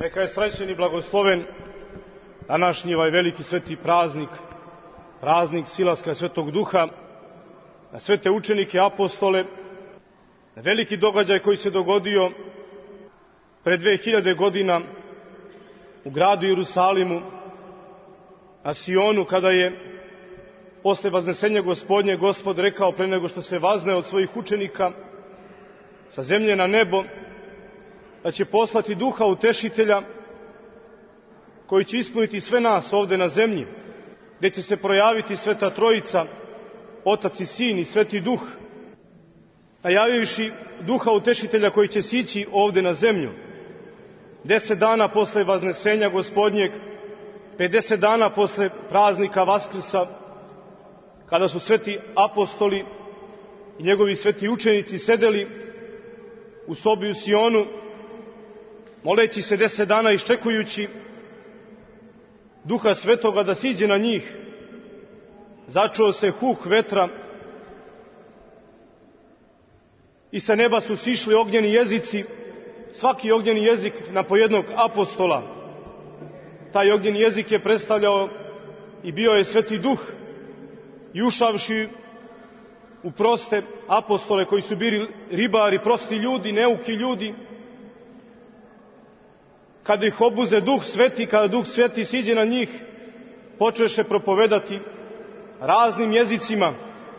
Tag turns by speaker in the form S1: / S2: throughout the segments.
S1: Neka je srećen i blagosloven današnji ovaj veliki sveti praznik, praznik silaska Svetog Duha, na svete učenike, apostole, na veliki događaj koji se dogodio pre 2000 godina u gradu Jerusalimu, na Sionu, kada je posle vaznesenja Gospodnje Gospod rekao pre nego što se vazne od svojih učenika sa zemlje na nebo, da će poslati Duha Utešitelja koji će ispuniti sve nas ovde na zemlji, gde će se projaviti Sveta Trojica, Otac i Sin i Sveti Duh, najavivši Duha Utešitelja koji će sići ovde na zemlju. 10 dana posle vaznesenja Gospodnjeg, 50 dana posle praznika Vaskrsa, kada su sveti apostoli i njegovi sveti učenici sedeli u sobi u Sionu, moleći se 10 dana, iščekujući Duha Svetoga da siđe na njih, začuo se huk vetra i sa neba su sišli ognjeni jezici, svaki ognjeni jezik na po jednog apostola. Taj ognjeni jezik je predstavljao i bio je Sveti Duh, i ušavši u proste apostole koji su bili ribari, prosti ljudi, neuki ljudi, kada ih obuze Duh Sveti, kada Duh Sveti siđe na njih, počeše propovedati raznim jezicima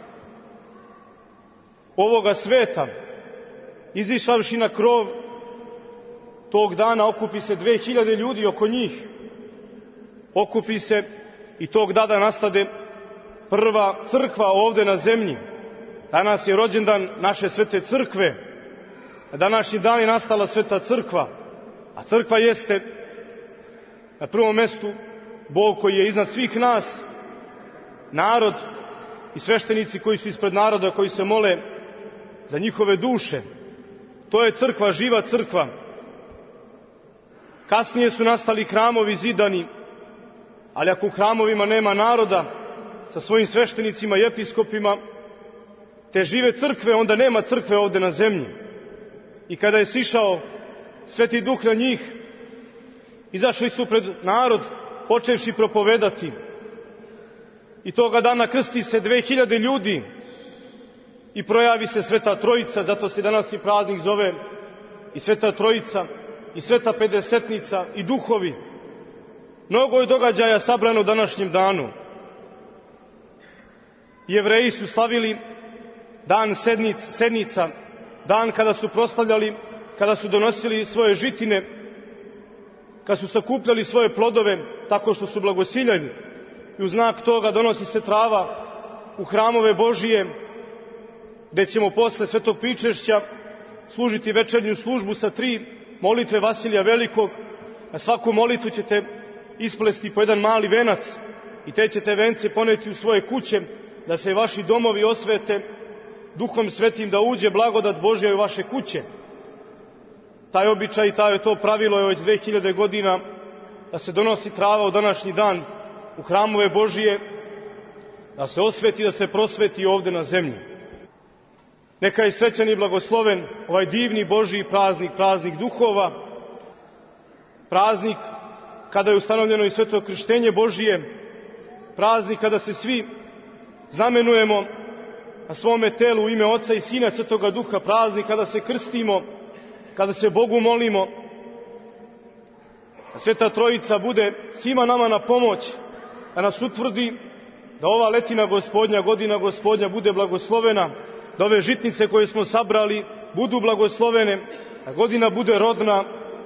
S1: ovoga sveta. Izišavši na krov, tog dana okupi se 2000 ljudi oko njih. Okupi se i tog dana nastade prva crkva ovde na zemlji. Danas je rođendan naše svete crkve. Na današnji dan je nastala sveta crkva. A crkva jeste na prvom mestu Bog koji je iznad svih nas, narod i sveštenici koji su ispred naroda, koji se mole za njihove duše. To je crkva, živa crkva. Kasnije su nastali hramovi zidani, ali ako u hramovima nema naroda sa svojim sveštenicima i episkopima, te žive crkve, onda nema crkve ovde na zemlji. I kada je sišao Sveti Duh na njih, izašli su pred narod, počevši propovedati. I toga dana krsti se 2000 ljudi i projavi se Sveta Trojica, zato se danas i praznik zove i Sveta Trojica, i Sveta Pedesetnica, i duhovi. Mnogo je događaja sabrano u današnjem danu. Jevreji su slavili dan sednica, dan kada su proslavljali, kada su donosili svoje žitine, kada su sakupljali svoje plodove tako što su blagosiljali. I u znak toga donosi se trava u hramove Božije, gde ćemo posle svetog pričešća služiti večernju službu sa 3 molitve Vasilija Velikog. Na svaku molitvu ćete isplesti po jedan mali venac i te ćete vence poneti u svoje kuće, da se vaši domovi osvete Duhom Svetim, da uđe blagodat Božja u vaše kuće. Taj običaj i to pravilo je već 2000 godina, da se donosi trava u današnji dan u hramove Božije, da se osveti, da se prosveti ovde na zemlji. Neka je srećan i blagosloven ovaj divni Božji praznik, praznik duhova, praznik kada je ustanovljeno i sveto krštenje Božije, praznik kada se svi znamenujemo na svome telu u ime Oca i Sina Svetoga Duha, praznik kada se krstimo, kada se Bogu molimo, da Sveta Trojica bude svima nama na pomoć, da nas utvrdi, da ova letina Gospodnja, godina Gospodnja bude blagoslovena, da ove žitnice koje smo sabrali budu blagoslovene, da godina bude rodna,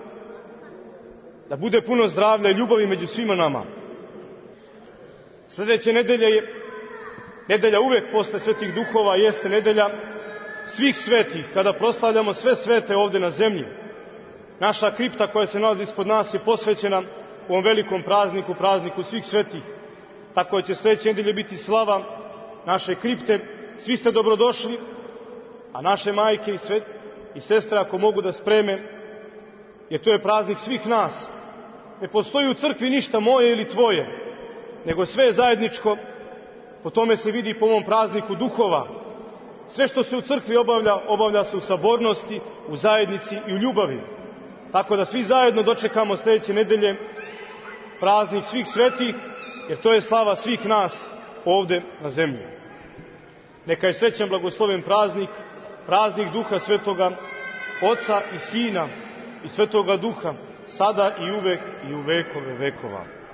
S1: da bude puno zdravlja i ljubavi među svima nama. Sljedeće nedelje je nedelja uvek posle svetih duhova, jeste nedelja svih svetih, kada proslavljamo sve svete ovde na zemlji. Naša kripta koja se nalazi ispod nas je posvećena u ovom velikom prazniku, prazniku svih svetih. Tako će sljedeće nedelje biti slava naše kripte. Svi ste dobrodošli, a naše majke i sestre ako mogu da spreme, jer to je praznik svih nas. Ne postoji u crkvi ništa moje ili tvoje, nego sve je zajedničko. Po tome se vidi po ovom prazniku duhova. Sve što se u crkvi obavlja, obavlja se u sabornosti, u zajednici i u ljubavi. Tako da svi zajedno dočekamo sljedeće nedelje praznik svih svetih, jer to je slava svih nas ovde na zemlji. Neka je srećan, blagosloven praznik, praznik Duha Svetoga, Oca i Sina i Svetoga Duha, sada i uvek i u vekove vekova.